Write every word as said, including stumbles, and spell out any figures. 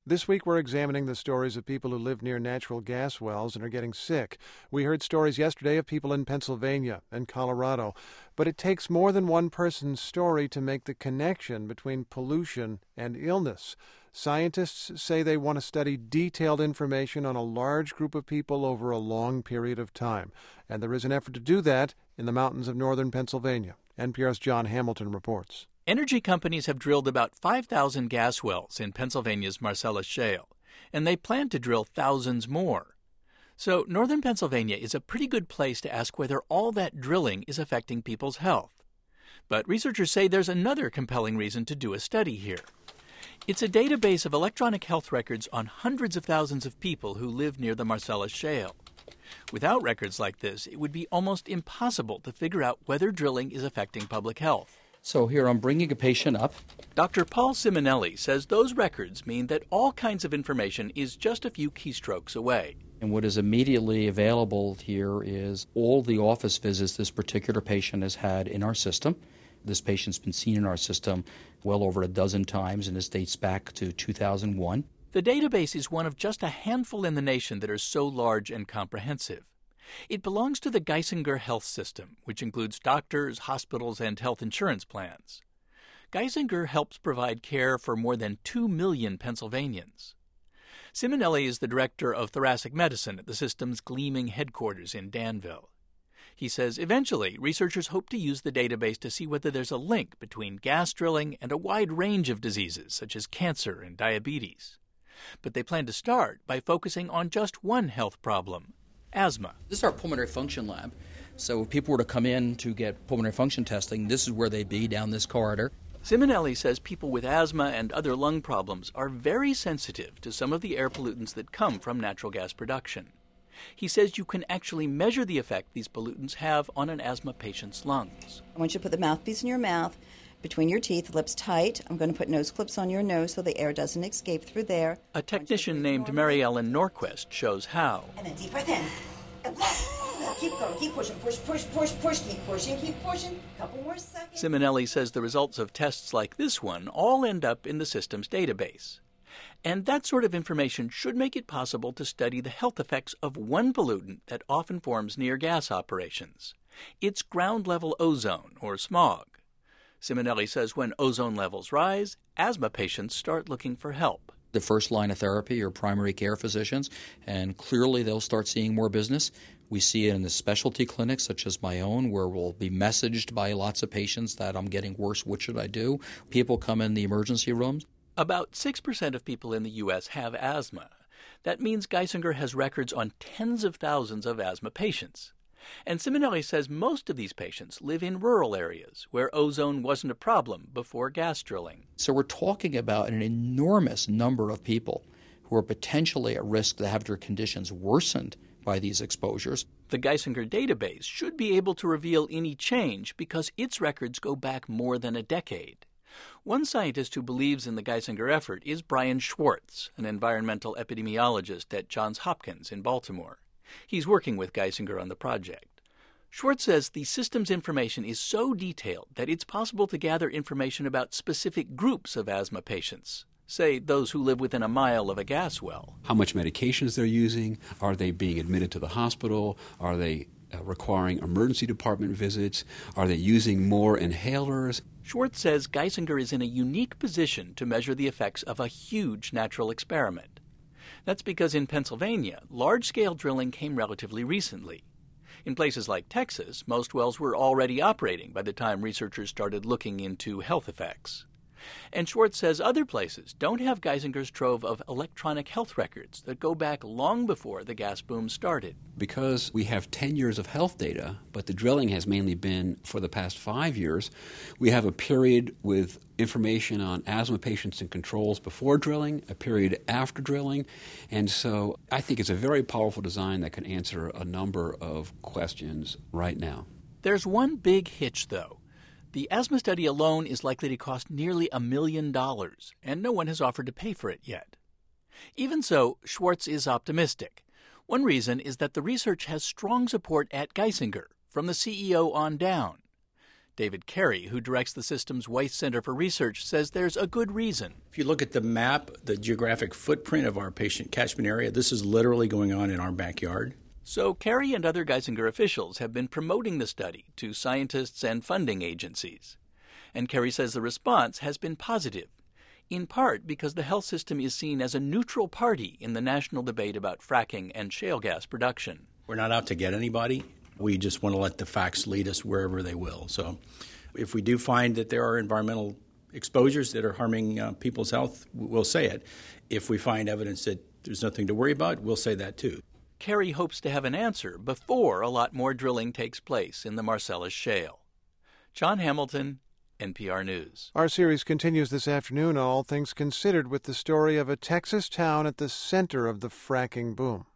This week, we're examining the stories of people who live near natural gas wells and are getting sick. We heard stories yesterday of people in Pennsylvania and Colorado. But it takes more than one person's story to make the connection between pollution and illness. Scientists say they want to study detailed information on a large group of people over a long period of time. And there is an effort to do that in the mountains of northern Pennsylvania. N P R's John Hamilton reports. Energy companies have drilled about five thousand gas wells in Pennsylvania's Marcellus Shale, and they plan to drill thousands more. So northern Pennsylvania is a pretty good place to ask whether all that drilling is affecting people's health. But researchers say there's another compelling reason to do a study here. It's a database of electronic health records on hundreds of thousands of people who live near the Marcellus Shale. Without records like this, it would be almost impossible to figure out whether drilling is affecting public health. So here I'm bringing a patient up. Doctor Paul Simonelli says those records mean that all kinds of information is just a few keystrokes away. And what is immediately available here is all the office visits this particular patient has had in our system. This patient's been seen in our system well over a dozen times, and this dates back to two thousand one. The database is one of just a handful in the nation that are so large and comprehensive. It belongs to the Geisinger Health System, which includes doctors, hospitals, and health insurance plans. Geisinger helps provide care for more than two million Pennsylvanians. Simonelli is the director of thoracic medicine at the system's gleaming headquarters in Danville. He says eventually researchers hope to use the database to see whether there's a link between gas drilling and a wide range of diseases such as cancer and diabetes. But they plan to start by focusing on just one health problem: asthma. This is our pulmonary function lab. So if people were to come in to get pulmonary function testing, this is where they'd be, down this corridor. Simonelli says people with asthma and other lung problems are very sensitive to some of the air pollutants that come from natural gas production. He says you can actually measure the effect these pollutants have on an asthma patient's lungs. I want you to put the mouthpiece in your mouth, between your teeth, lips tight. I'm going to put nose clips on your nose so the air doesn't escape through there. A technician named Mary Ellen Norquist shows how. And then deep breath in. Keep going, keep pushing, push, push, push, push, keep pushing, keep pushing. Couple more seconds. Simonelli says the results of tests like this one all end up in the system's database. And that sort of information should make it possible to study the health effects of one pollutant that often forms near gas operations. It's ground-level ozone, or smog. Simonelli says when ozone levels rise, asthma patients start looking for help. The first line of therapy are primary care physicians, and clearly they'll start seeing more business. We see it in the specialty clinics, such as my own, where we'll be messaged by lots of patients that I'm getting worse, what should I do? People come in the emergency rooms. About six percent of people in the U S have asthma. That means Geisinger has records on tens of thousands of asthma patients. And Simonelli says most of these patients live in rural areas where ozone wasn't a problem before gas drilling. So we're talking about an enormous number of people who are potentially at risk to have their conditions worsened by these exposures. The Geisinger database should be able to reveal any change because its records go back more than a decade. One scientist who believes in the Geisinger effort is Brian Schwartz, an environmental epidemiologist at Johns Hopkins in Baltimore. He's working with Geisinger on the project. Schwartz says the system's information is so detailed that it's possible to gather information about specific groups of asthma patients, say those who live within a mile of a gas well. How much medications they're using, are they being admitted to the hospital, are they uh, requiring emergency department visits, are they using more inhalers? Schwartz says Geisinger is in a unique position to measure the effects of a huge natural experiment. That's because in Pennsylvania, large-scale drilling came relatively recently. In places like Texas, most wells were already operating by the time researchers started looking into health effects. And Schwartz says other places don't have Geisinger's trove of electronic health records that go back long before the gas boom started. Because we have ten years of health data, but the drilling has mainly been for the past five years, we have a period with information on asthma patients and controls before drilling, a period after drilling, and so I think it's a very powerful design that can answer a number of questions right now. There's one big hitch, though. The asthma study alone is likely to cost nearly a million dollars, and no one has offered to pay for it yet. Even so, Schwartz is optimistic. One reason is that the research has strong support at Geisinger, from the C E O on down. David Carey, who directs the system's Weiss Center for Research, says there's a good reason. If you look at the map, the geographic footprint of our patient catchment area, this is literally going on in our backyard. So Carey and other Geisinger officials have been promoting the study to scientists and funding agencies. And Carey says the response has been positive, in part because the health system is seen as a neutral party in the national debate about fracking and shale gas production. We're not out to get anybody. We just want to let the facts lead us wherever they will. So if we do find that there are environmental exposures that are harming uh, people's health, we'll say it. If we find evidence that there's nothing to worry about, we'll say that too. Carey hopes to have an answer before a lot more drilling takes place in the Marcellus Shale. John Hamilton, N P R News. Our series continues this afternoon, All Things Considered, with the story of a Texas town at the center of the fracking boom.